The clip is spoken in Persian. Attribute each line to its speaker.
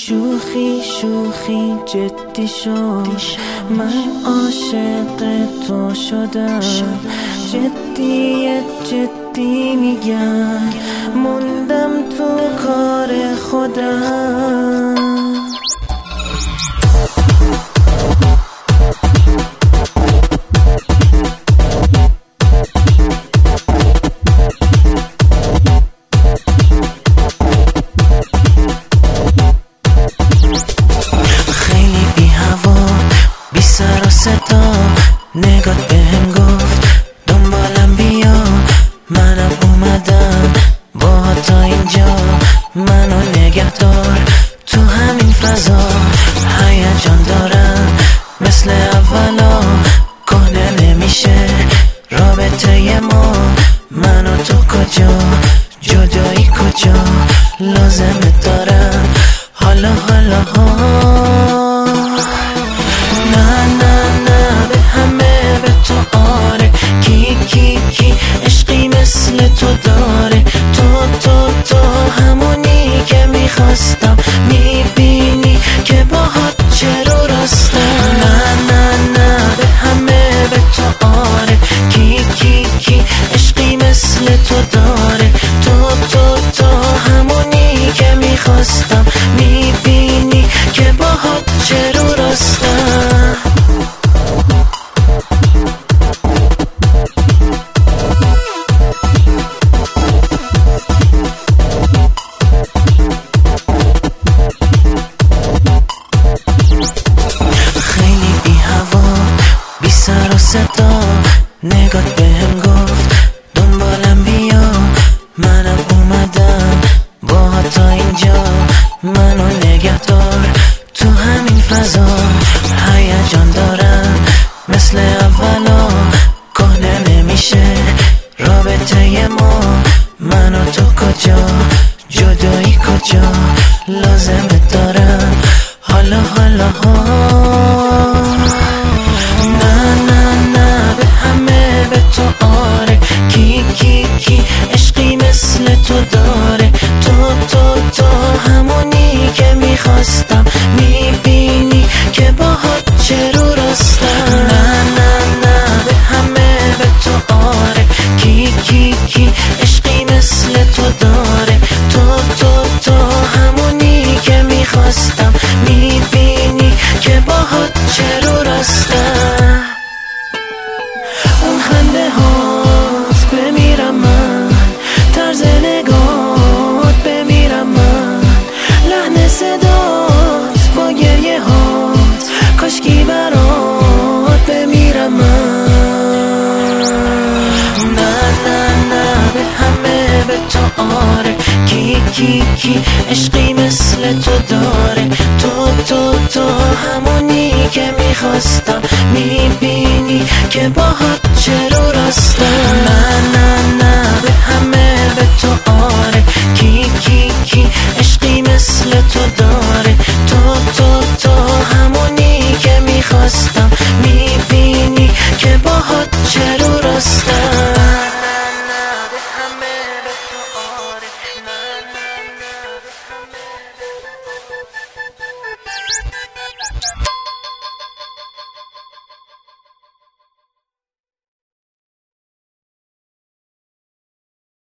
Speaker 1: شوخی شوخی جدی شد، من عاشق تو شدم. جدی جدی میگم، موندم تو کار خودم. نگات بهم گفت دنبالم بیا، منم اومدم با تا اینجا. منو نگه دار تو همین فضا، هیجان دارم مثل اولا. کهنه نمیشه رابطه ما، من و تو کجا، جدایی کجا، لازمه دارم حالا حالا ها. عشقی مثل تو داره، تو همونی که میخواستم. میبینی که باهات چرا راستم. نه به همه به تو آره. کی عشقی مثل تو داره، تو همونی که میخواستم. میبینی که باهات چرا راستم. صدا نگات بهم گفت دنبالم بیا، منم اومدم با تا اینجا. منو نگه دار تو همین فضا، هیجان دارم مثل اولا. کهنه نمیشه رابطه ما، من و تو کجا، جدایی کجا، لازمه دارم حالا حالا ها. کی عشقی مثل تو داره، تو همونی که میخواستم. میبینی که باهات چرا راستم. نه به همه به تو آره. کی عشقی مثل تو داره، تو همونی که میخواستم. میبینی که باهات چرا راستم. اون خنده هاست بمیرم من، طرز نگات بمیرم من، لحن صدات با گریه هات، کاشکی برات بمیرم من. نه به همه به تو آره. کی عشقی مثل تو داره، تو همونی که میخواستم. میبینی که باهات چرا راستم.